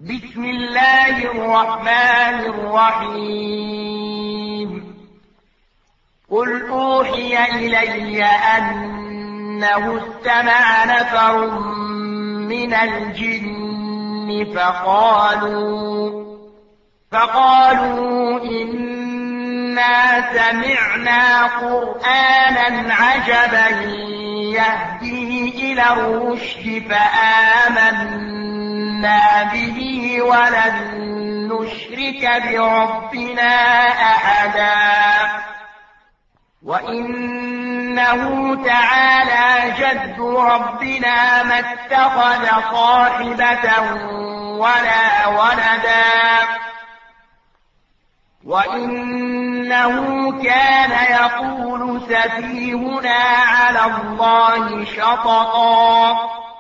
بسم الله الرحمن الرحيم قل أوحي إلي أنه استمع نفر من الجن فقالوا إنا سمعنا قرآنا عجبا يهدي إلى الرشد فآمنا به ولن نشرك بربنا أحدا وإنه تعالى جد ربنا ما اتخذ صاحبة ولا ولدا وإنه كان يقول سفيهنا على الله شططا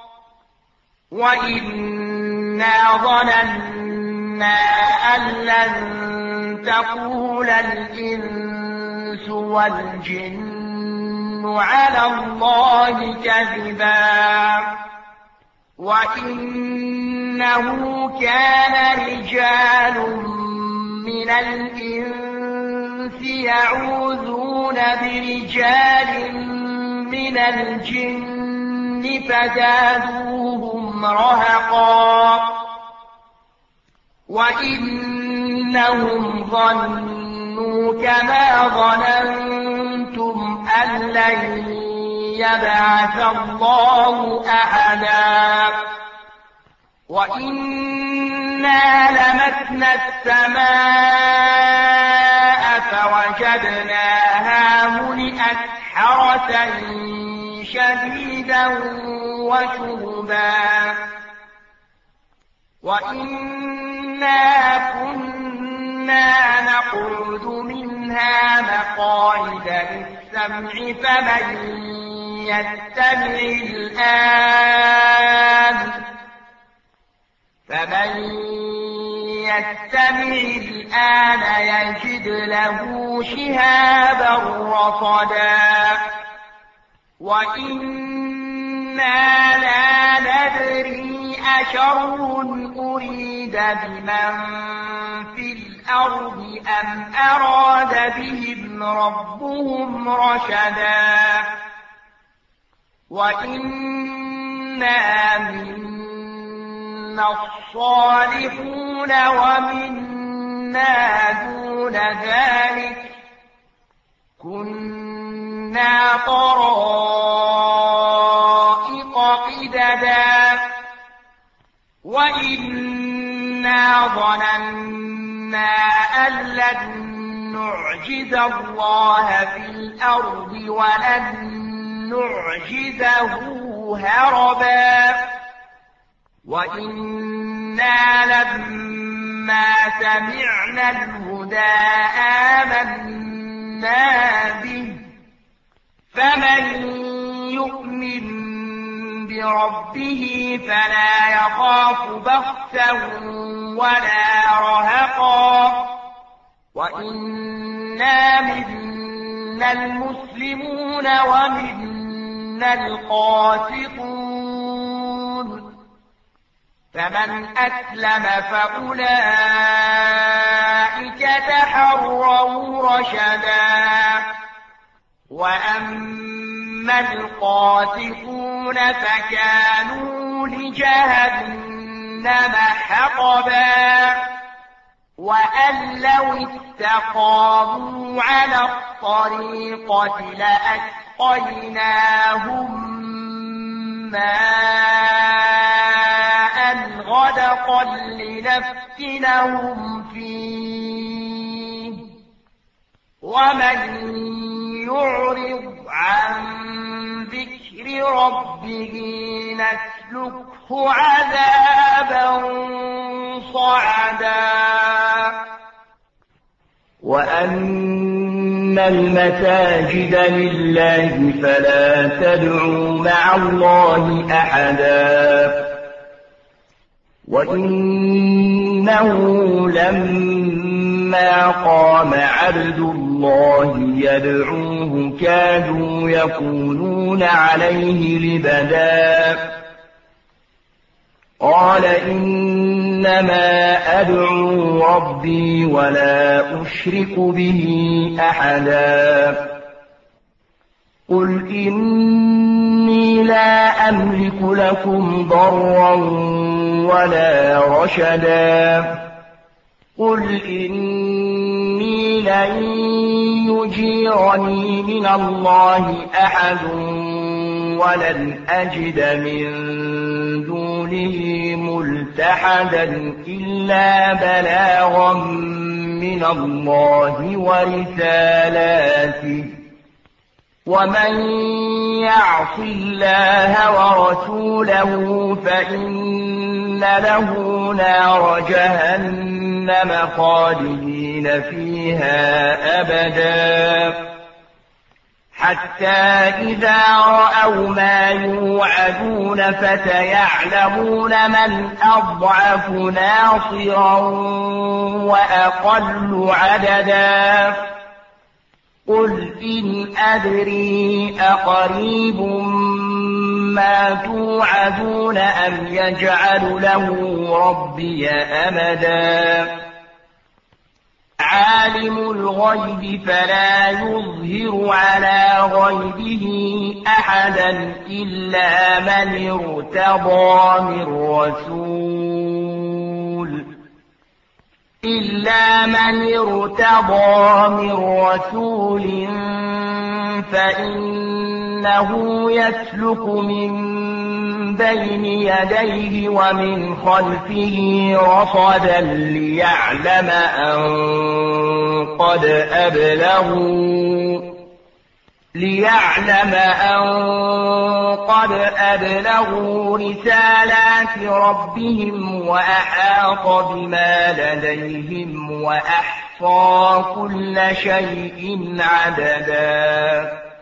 وإنا ظننا أن لن تقول الإنس والجن على الله كذبا وإنه كان رجال من الإنس يعوذون برجال من الجن فزادوهم رهقا وإنهم ظنوا كما ظننتم أن لن يبعث الله أحدا وإنا لمسنا السماء فوجدناها ملئت حرسا شديدا وشهبا وإنا كنا نقعد منها مقاعد للسمع فمن يستمع الآن يجد له شهابا رصدا وإنا لا ندري أشر أريد بمن في الأرض أم أراد بهم ربهم رشدا وإنا منا الصالحون ومنا دون ذلك كنا طرائق قددا وإنا ظننا أن لن نعجز الله في الأرض ولن نعجزه هربا وإنا لما سمعنا الهدى آمنا به فمن يؤمن بربه فلا يخاف بخسا ولا رهقا وإنا منا المسلمون ومنا القاسطون فمن أسلم فأولئك تحروا رشدا وأما القاسطون فكانوا لجهنم حطبا وأن لو استقاموا على الطريقة لأسقيناهم ماء غدقا لنفتنهم فيه ومن يعرض عن ذكر ربه نسلكه عذابا صعدا وأن المساجد لله فلا تدعوا مع الله أحدا وإنه لما قام عبد الله يدعوه كادوا يكونون عليه لبدا قال إن إنما أدعو ربي ولا أشرك به أحدا قل إني لا أملك لكم ضرا ولا رشدا قل إني لن يجيرني من الله أحد ولن أجد من دونه ملتحدا إلا بلاغا من الله ورسالاته ومن يعص الله ورسوله فإن له نار جهنم خالدين فيها أبدا حتى إذا رأوا ما يوعدون فسيعلمون من أضعف ناصرا وأقل عددا قل إن أدري أقريب ما توعدون أم يجعل له ربي أمدا عالم الغيب فلا يظهر على غيبه أحدا إلا من ارتضى من رسول فإنه يسلك من بين يديه ومن خلفه رصدا ليعلم أن قد أبلغوا رسالات ربهم وأحاط بما لديهم وأحصى كل شيء عددا